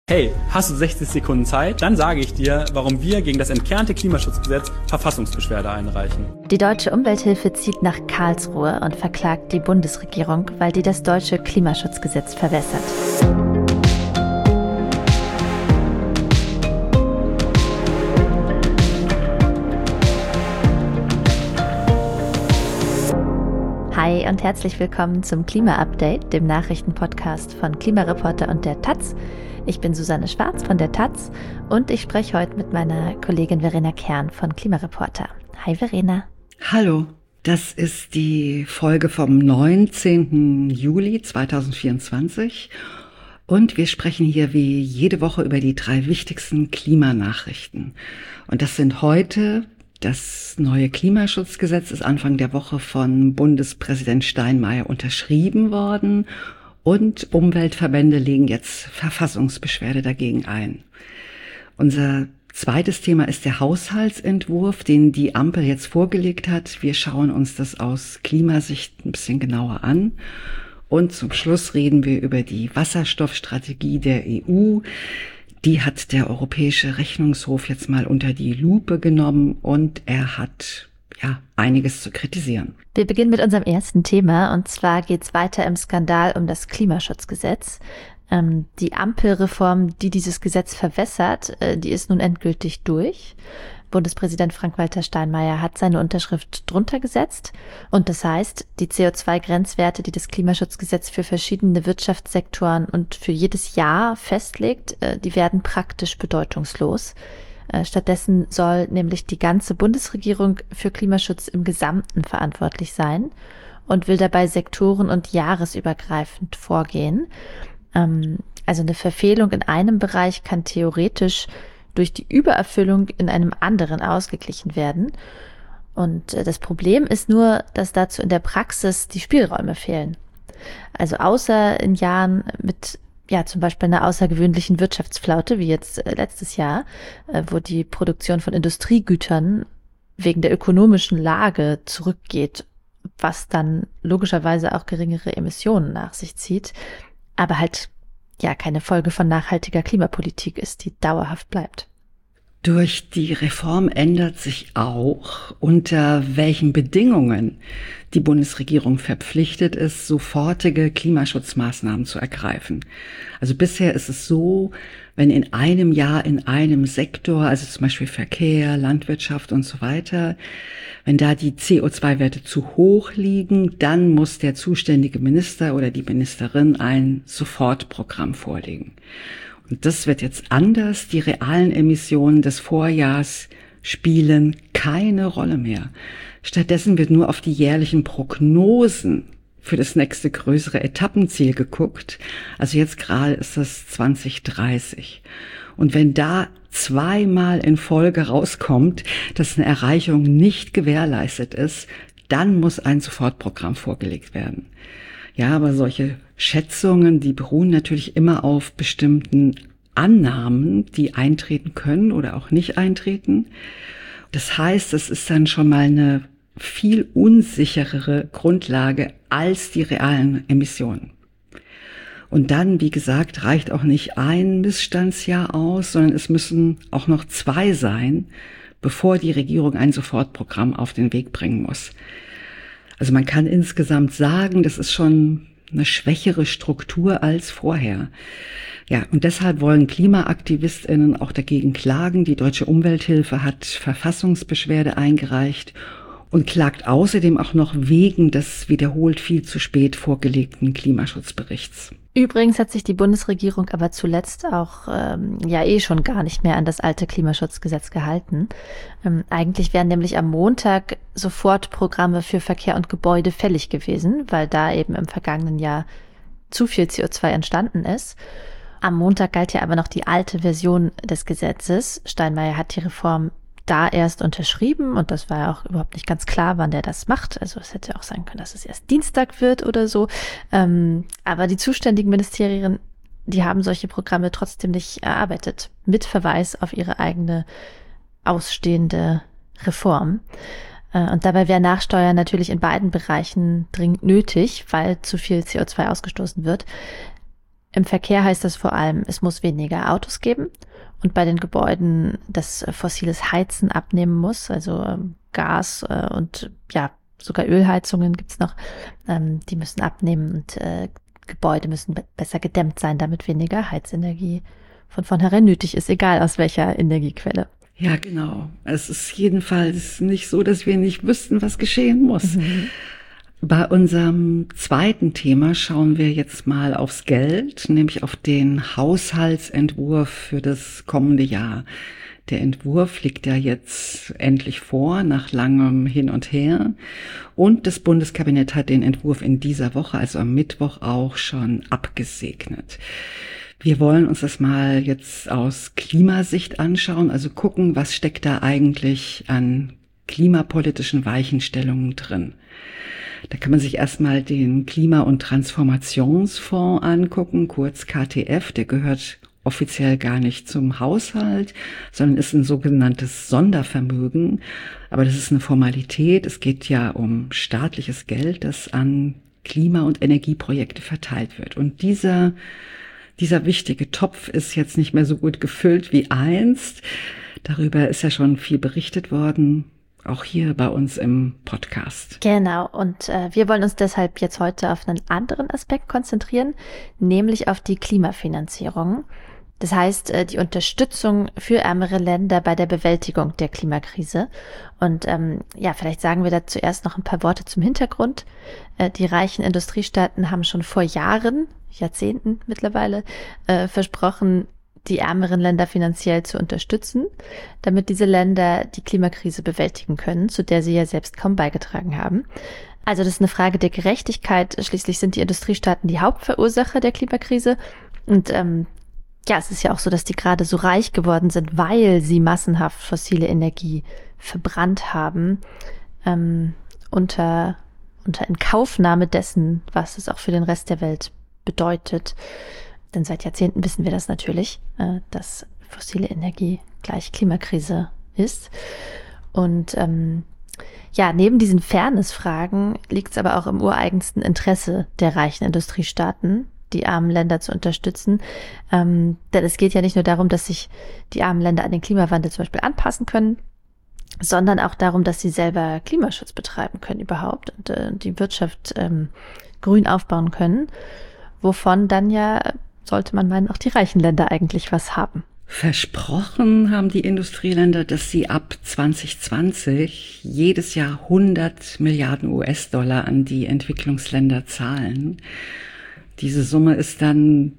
Hey, hast du 60 Sekunden Zeit? Dann sage ich dir, warum wir gegen das entkernte Klimaschutzgesetz Verfassungsbeschwerde einreichen. Die Deutsche Umwelthilfe zieht nach Karlsruhe und verklagt die Bundesregierung, weil die das deutsche Klimaschutzgesetz verwässert. Hi und herzlich willkommen zum Klima-Update, dem Nachrichtenpodcast von Klimareporter und der Taz. Ich bin Susanne Schwarz von der Taz und ich spreche heute mit meiner Kollegin Verena Kern von Klimareporter. Hi Verena. Hallo, das ist die Folge vom 19. Juli 2024 und wir sprechen hier wie jede Woche über die 3 wichtigsten Klimanachrichten. Und das sind heute: Das neue Klimaschutzgesetz ist Anfang der Woche von Bundespräsident Steinmeier unterschrieben worden und Umweltverbände legen jetzt Verfassungsbeschwerde dagegen ein. Unser zweites Thema ist der Haushaltsentwurf, den die Ampel jetzt vorgelegt hat. Wir schauen uns das aus Klimasicht ein bisschen genauer an. Und zum Schluss reden wir über die Wasserstoffstrategie der EU. Die hat der Europäische Rechnungshof jetzt mal unter die Lupe genommen und er hat einiges zu kritisieren. Wir beginnen mit unserem ersten Thema und zwar geht's weiter im Skandal um das Klimaschutzgesetz. Die Ampelreform, die dieses Gesetz verwässert, die ist nun endgültig durch. Bundespräsident Frank-Walter Steinmeier hat seine Unterschrift drunter gesetzt und das heißt, die CO2-Grenzwerte, die das Klimaschutzgesetz für verschiedene Wirtschaftssektoren und für jedes Jahr festlegt, die werden praktisch bedeutungslos. Stattdessen soll nämlich die ganze Bundesregierung für Klimaschutz im Gesamten verantwortlich sein und will dabei sektoren- und jahresübergreifend vorgehen. Also eine Verfehlung in einem Bereich kann theoretisch durch die Übererfüllung in einem anderen ausgeglichen werden. Und das Problem ist nur, dass dazu in der Praxis die Spielräume fehlen. Also außer in Jahren mit zum Beispiel einer außergewöhnlichen Wirtschaftsflaute, wie jetzt letztes Jahr, wo die Produktion von Industriegütern wegen der ökonomischen Lage zurückgeht, was dann logischerweise auch geringere Emissionen nach sich zieht, aber halt keine Folge von nachhaltiger Klimapolitik ist, die dauerhaft bleibt. Durch die Reform ändert sich auch, unter welchen Bedingungen die Bundesregierung verpflichtet ist, sofortige Klimaschutzmaßnahmen zu ergreifen. Also bisher ist es so, wenn in einem Jahr in einem Sektor, also zum Beispiel Verkehr, Landwirtschaft und so weiter, wenn da die CO2-Werte zu hoch liegen, dann muss der zuständige Minister oder die Ministerin ein Sofortprogramm vorlegen. Und das wird jetzt anders. Die realen Emissionen des Vorjahrs spielen keine Rolle mehr. Stattdessen wird nur auf die jährlichen Prognosen für das nächste größere Etappenziel geguckt. Also jetzt gerade ist das 2030. Und wenn da zweimal in Folge rauskommt, dass eine Erreichung nicht gewährleistet ist, dann muss ein Sofortprogramm vorgelegt werden. Ja, aber solche Schätzungen, die beruhen natürlich immer auf bestimmten Annahmen, die eintreten können oder auch nicht eintreten. Das heißt, es ist dann schon mal eine viel unsicherere Grundlage als die realen Emissionen. Und dann, wie gesagt, reicht auch nicht ein Missstandsjahr aus, sondern es müssen auch noch 2 sein, bevor die Regierung ein Sofortprogramm auf den Weg bringen muss. Also man kann insgesamt sagen, das ist schon eine schwächere Struktur als vorher. Ja, und deshalb wollen KlimaaktivistInnen auch dagegen klagen. Die Deutsche Umwelthilfe hat Verfassungsbeschwerde eingereicht und klagt außerdem auch noch wegen des wiederholt viel zu spät vorgelegten Klimaschutzberichts. Übrigens hat sich die Bundesregierung aber zuletzt auch schon gar nicht mehr an das alte Klimaschutzgesetz gehalten. Eigentlich wären nämlich am Montag sofort Programme für Verkehr und Gebäude fällig gewesen, weil da eben im vergangenen Jahr zu viel CO2 entstanden ist. Am Montag galt ja aber noch die alte Version des Gesetzes. Steinmeier hat die Reform da erst unterschrieben und das war ja auch überhaupt nicht ganz klar, wann der das macht. Also es hätte auch sein können, dass es erst Dienstag wird oder so. Aber die zuständigen Ministerien, die haben solche Programme trotzdem nicht erarbeitet, mit Verweis auf ihre eigene ausstehende Reform. Und dabei wäre Nachsteuern natürlich in beiden Bereichen dringend nötig, weil zu viel CO2 ausgestoßen wird. Im Verkehr heißt das vor allem, es muss weniger Autos geben und bei den Gebäuden das fossiles Heizen abnehmen muss, also Gas und ja, sogar Ölheizungen gibt's noch, die müssen abnehmen und Gebäude müssen besser gedämmt sein, damit weniger Heizenergie von vornherein nötig ist, egal aus welcher Energiequelle. Ja, genau. Es ist jedenfalls nicht so, dass wir nicht wüssten, was geschehen muss. Bei unserem zweiten Thema schauen wir jetzt mal aufs Geld, nämlich auf den Haushaltsentwurf für das kommende Jahr. Der Entwurf liegt ja jetzt endlich vor, nach langem Hin und Her. Und das Bundeskabinett hat den Entwurf in dieser Woche, also am Mittwoch, auch schon abgesegnet. Wir wollen uns das mal jetzt aus Klimasicht anschauen, also gucken, was steckt da eigentlich an klimapolitischen Weichenstellungen drin. Da kann man sich erstmal den Klima- und Transformationsfonds angucken, kurz KTF, der gehört offiziell gar nicht zum Haushalt, sondern ist ein sogenanntes Sondervermögen. Aber das ist eine Formalität. Es geht ja um staatliches Geld, das an Klima- und Energieprojekte verteilt wird. Und dieser wichtige Topf ist jetzt nicht mehr so gut gefüllt wie einst. Darüber ist ja schon viel berichtet worden, auch hier bei uns im Podcast. Genau, und wir wollen uns deshalb jetzt heute auf einen anderen Aspekt konzentrieren, nämlich auf die Klimafinanzierung. Das heißt, die Unterstützung für ärmere Länder bei der Bewältigung der Klimakrise. Und vielleicht sagen wir da zuerst noch ein paar Worte zum Hintergrund. Die reichen Industriestaaten haben schon vor Jahren, Jahrzehnten mittlerweile, versprochen, die ärmeren Länder finanziell zu unterstützen, damit diese Länder die Klimakrise bewältigen können, zu der sie ja selbst kaum beigetragen haben. Also das ist eine Frage der Gerechtigkeit. Schließlich sind die Industriestaaten die Hauptverursacher der Klimakrise. Und es ist ja auch so, dass die gerade so reich geworden sind, weil sie massenhaft fossile Energie verbrannt haben, unter Inkaufnahme dessen, was es auch für den Rest der Welt bedeutet. Denn seit Jahrzehnten wissen wir das natürlich, dass fossile Energie gleich Klimakrise ist. Und neben diesen Fairness-Fragen liegt es aber auch im ureigensten Interesse der reichen Industriestaaten, die armen Länder zu unterstützen. Denn es geht ja nicht nur darum, dass sich die armen Länder an den Klimawandel zum Beispiel anpassen können, sondern auch darum, dass sie selber Klimaschutz betreiben können überhaupt und die Wirtschaft grün aufbauen können, wovon dann ja, sollte man meinen, auch die reichen Länder eigentlich was haben. Versprochen haben die Industrieländer, dass sie ab 2020 jedes Jahr 100 Milliarden US-Dollar an die Entwicklungsländer zahlen. Diese Summe ist dann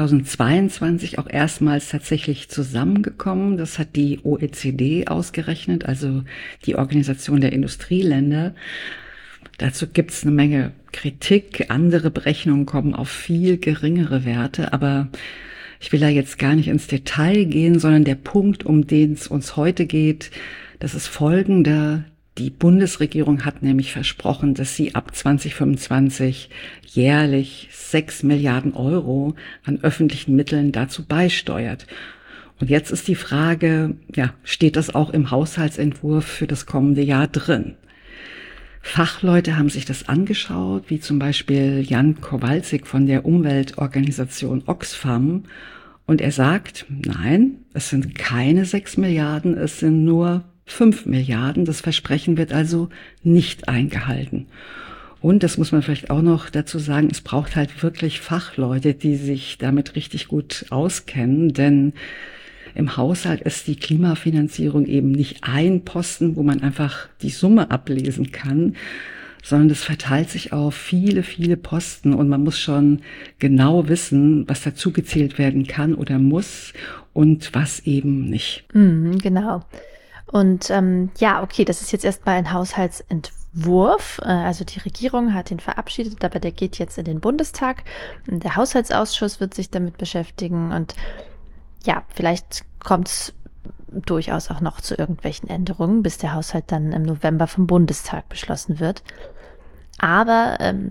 2022 auch erstmals tatsächlich zusammengekommen. Das hat die OECD ausgerechnet, also die Organisation der Industrieländer. Dazu gibt's eine Menge Kritik. Andere Berechnungen kommen auf viel geringere Werte. Aber ich will da jetzt gar nicht ins Detail gehen, sondern der Punkt, um den es uns heute geht, das ist folgender. Die Bundesregierung hat nämlich versprochen, dass sie ab 2025 jährlich 6 Milliarden Euro an öffentlichen Mitteln dazu beisteuert. Und jetzt ist die Frage, steht das auch im Haushaltsentwurf für das kommende Jahr drin? Fachleute haben sich das angeschaut, wie zum Beispiel Jan Kowalczyk von der Umweltorganisation Oxfam. Und er sagt, nein, es sind keine 6 Milliarden, es sind nur 5 Milliarden. Das Versprechen wird also nicht eingehalten. Und das muss man vielleicht auch noch dazu sagen, es braucht halt wirklich Fachleute, die sich damit richtig gut auskennen, denn im Haushalt ist die Klimafinanzierung eben nicht ein Posten, wo man einfach die Summe ablesen kann, sondern das verteilt sich auf viele, viele Posten und man muss schon genau wissen, was dazu gezählt werden kann oder muss und was eben nicht. Genau. Und das ist jetzt erstmal ein Haushaltsentwurf. Also die Regierung hat ihn verabschiedet, aber der geht jetzt in den Bundestag. Der Haushaltsausschuss wird sich damit beschäftigen und vielleicht kommt es durchaus auch noch zu irgendwelchen Änderungen, bis der Haushalt dann im November vom Bundestag beschlossen wird. Aber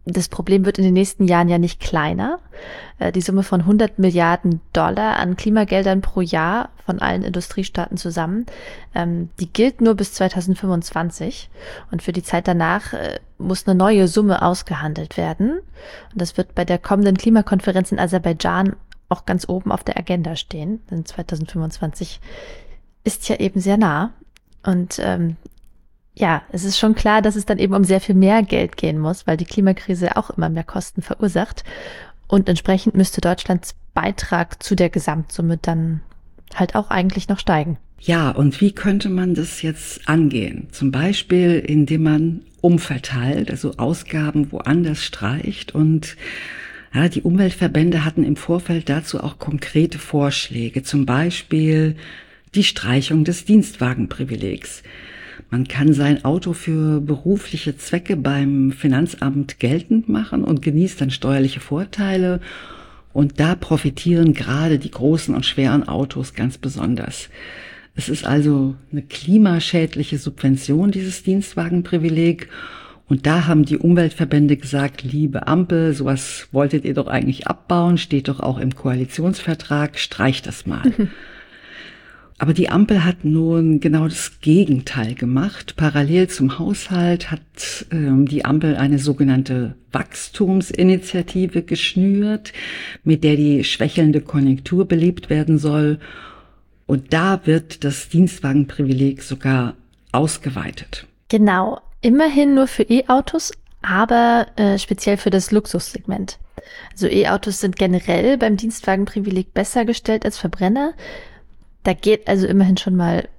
das Problem wird in den nächsten Jahren ja nicht kleiner. Die Summe von 100 Milliarden Dollar an Klimageldern pro Jahr von allen Industriestaaten zusammen, die gilt nur bis 2025. Und für die Zeit danach muss eine neue Summe ausgehandelt werden. Und das wird bei der kommenden Klimakonferenz in Aserbaidschan auch ganz oben auf der Agenda stehen. Denn 2025 ist ja eben sehr nah. Und ja, es ist schon klar, dass es dann eben um sehr viel mehr Geld gehen muss, weil die Klimakrise auch immer mehr Kosten verursacht. Und entsprechend müsste Deutschlands Beitrag zu der Gesamtsumme dann halt auch eigentlich noch steigen. Ja, und wie könnte man das jetzt angehen? Zum Beispiel, indem man umverteilt, also Ausgaben woanders streicht. Und ja, die Umweltverbände hatten im Vorfeld dazu auch konkrete Vorschläge. Zum Beispiel die Streichung des Dienstwagenprivilegs. Man kann sein Auto für berufliche Zwecke beim Finanzamt geltend machen und genießt dann steuerliche Vorteile. Und da profitieren gerade die großen und schweren Autos ganz besonders. Es ist also eine klimaschädliche Subvention, dieses Dienstwagenprivileg. Und da haben die Umweltverbände gesagt, liebe Ampel, sowas wolltet ihr doch eigentlich abbauen, steht doch auch im Koalitionsvertrag, streicht das mal. Aber die Ampel hat nun genau das Gegenteil gemacht. Parallel zum Haushalt hat die Ampel eine sogenannte Wachstumsinitiative geschnürt, mit der die schwächelnde Konjunktur belebt werden soll. Und da wird das Dienstwagenprivileg sogar ausgeweitet. Genau, immerhin nur für E-Autos, aber speziell für das Luxussegment. Also E-Autos sind generell beim Dienstwagenprivileg besser gestellt als Verbrenner. Da geht also immerhin schon mal,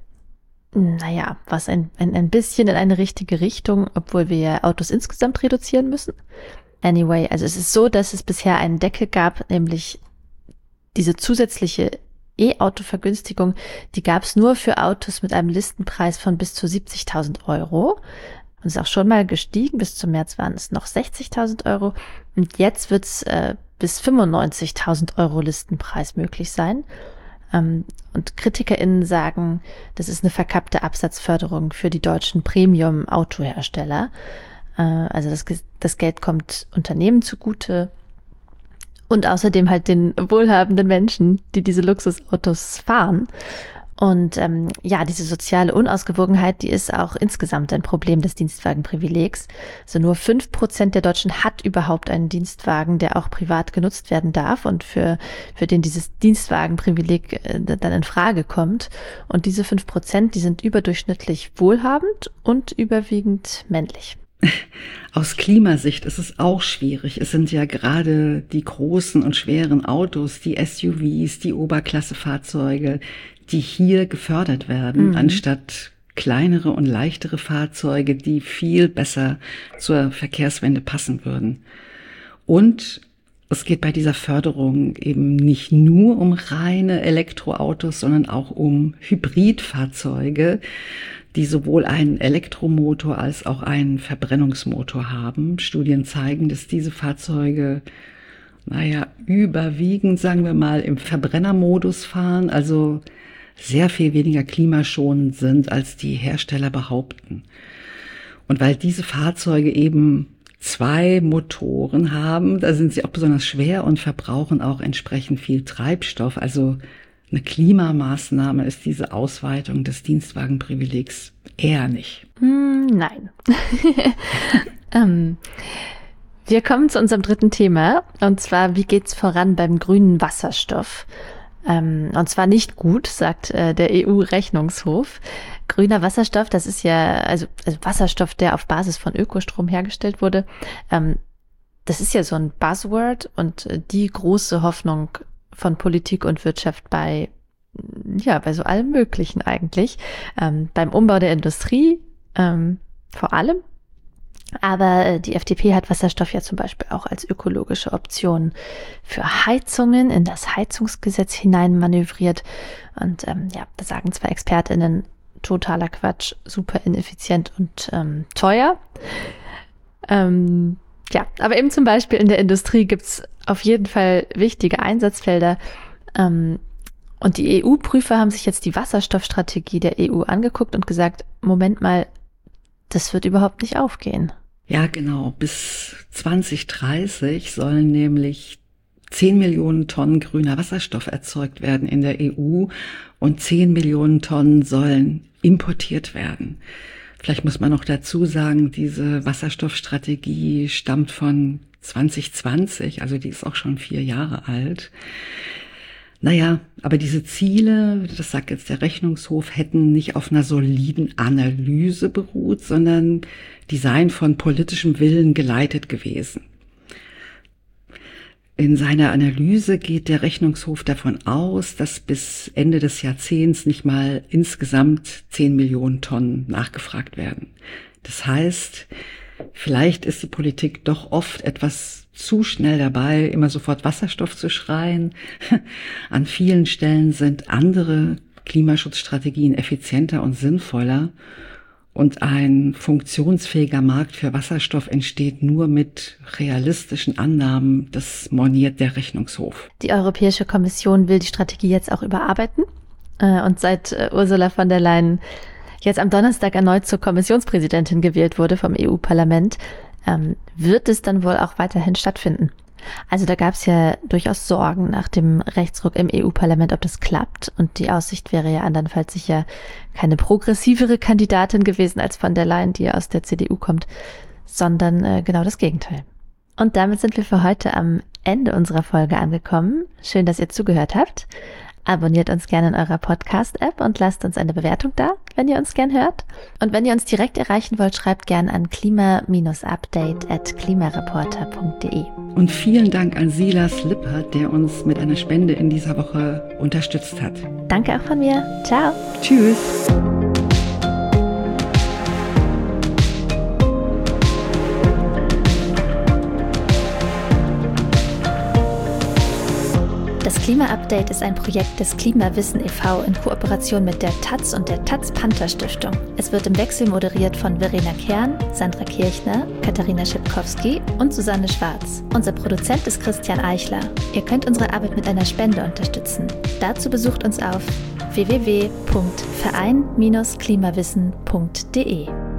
was ein bisschen in eine richtige Richtung, obwohl wir ja Autos insgesamt reduzieren müssen. Anyway, also es ist so, dass es bisher einen Deckel gab, nämlich diese zusätzliche E-Auto-Vergünstigung, die gab es nur für Autos mit einem Listenpreis von bis zu 70.000 Euro. Und ist auch schon mal gestiegen, bis zum März waren es noch 60.000 Euro. Und jetzt wird es bis 95.000 Euro Listenpreis möglich sein. Und KritikerInnen sagen, das ist eine verkappte Absatzförderung für die deutschen Premium-Autohersteller. Also das Geld kommt Unternehmen zugute und außerdem halt den wohlhabenden Menschen, die diese Luxusautos fahren. Und diese soziale Unausgewogenheit, die ist auch insgesamt ein Problem des Dienstwagenprivilegs. Also nur 5% der Deutschen hat überhaupt einen Dienstwagen, der auch privat genutzt werden darf und für den dieses Dienstwagenprivileg dann in Frage kommt. Und diese 5%, die sind überdurchschnittlich wohlhabend und überwiegend männlich. Aus Klimasicht ist es auch schwierig. Es sind ja gerade die großen und schweren Autos, die SUVs, die Oberklassefahrzeuge, die hier gefördert werden, anstatt kleinere und leichtere Fahrzeuge, die viel besser zur Verkehrswende passen würden. Und es geht bei dieser Förderung eben nicht nur um reine Elektroautos, sondern auch um Hybridfahrzeuge, die sowohl einen Elektromotor als auch einen Verbrennungsmotor haben. Studien zeigen, dass diese Fahrzeuge, überwiegend, sagen wir mal, im Verbrennermodus fahren, also sehr viel weniger klimaschonend sind, als die Hersteller behaupten. Und weil diese Fahrzeuge eben 2 Motoren haben, da sind sie auch besonders schwer und verbrauchen auch entsprechend viel Treibstoff. Also eine Klimamaßnahme ist diese Ausweitung des Dienstwagenprivilegs eher nicht. Nein. Wir kommen zu unserem dritten Thema, und zwar, wie geht's voran beim grünen Wasserstoff? Und zwar nicht gut, sagt der EU-Rechnungshof. Grüner Wasserstoff, das ist ja, also Wasserstoff, der auf Basis von Ökostrom hergestellt wurde, das ist ja so ein Buzzword und die große Hoffnung von Politik und Wirtschaft bei so allem Möglichen eigentlich. Beim Umbau der Industrie vor allem. Aber die FDP hat Wasserstoff ja zum Beispiel auch als ökologische Option für Heizungen in das Heizungsgesetz hinein manövriert. Und da sagen zwar ExpertInnen, totaler Quatsch, super ineffizient und teuer. Aber eben zum Beispiel in der Industrie gibt's auf jeden Fall wichtige Einsatzfelder. Und die EU-Prüfer haben sich jetzt die Wasserstoffstrategie der EU angeguckt und gesagt, Moment mal, das wird überhaupt nicht aufgehen. Ja, genau. Bis 2030 sollen nämlich 10 Millionen Tonnen grüner Wasserstoff erzeugt werden in der EU und 10 Millionen Tonnen sollen importiert werden. Vielleicht muss man noch dazu sagen, diese Wasserstoffstrategie stammt von 2020, also die ist auch schon 4 Jahre alt. Naja, aber diese Ziele, das sagt jetzt der Rechnungshof, hätten nicht auf einer soliden Analyse beruht, sondern die seien von politischem Willen geleitet gewesen. In seiner Analyse geht der Rechnungshof davon aus, dass bis Ende des Jahrzehnts nicht mal insgesamt 10 Millionen Tonnen nachgefragt werden. Das heißt, vielleicht ist die Politik doch oft etwas zu schnell dabei, immer sofort Wasserstoff zu schreien. An vielen Stellen sind andere Klimaschutzstrategien effizienter und sinnvoller. Und ein funktionsfähiger Markt für Wasserstoff entsteht nur mit realistischen Annahmen. Das moniert der Rechnungshof. Die Europäische Kommission will die Strategie jetzt auch überarbeiten. Und seit Ursula von der Leyen jetzt am Donnerstag erneut zur Kommissionspräsidentin gewählt wurde vom EU-Parlament, wird es dann wohl auch weiterhin stattfinden. Also da gab es ja durchaus Sorgen nach dem Rechtsruck im EU-Parlament, ob das klappt. Und die Aussicht wäre ja andernfalls sicher keine progressivere Kandidatin gewesen als von der Leyen, die ja aus der CDU kommt, sondern genau das Gegenteil. Und damit sind wir für heute am Ende unserer Folge angekommen. Schön, dass ihr zugehört habt. Abonniert uns gerne in eurer Podcast-App und lasst uns eine Bewertung da, wenn ihr uns gern hört. Und wenn ihr uns direkt erreichen wollt, schreibt gern an klima-update@klimareporter.de. Und vielen Dank an Silas Lippert, der uns mit einer Spende in dieser Woche unterstützt hat. Danke auch von mir. Ciao. Tschüss. Das Klima-Update ist ein Projekt des Klimawissen e.V. in Kooperation mit der taz und der Taz-Panther-Stiftung. Es wird im Wechsel moderiert von Verena Kern, Sandra Kirchner, Katharina Schipkowski und Susanne Schwarz. Unser Produzent ist Christian Eichler. Ihr könnt unsere Arbeit mit einer Spende unterstützen. Dazu besucht uns auf www.verein-klimawissen.de.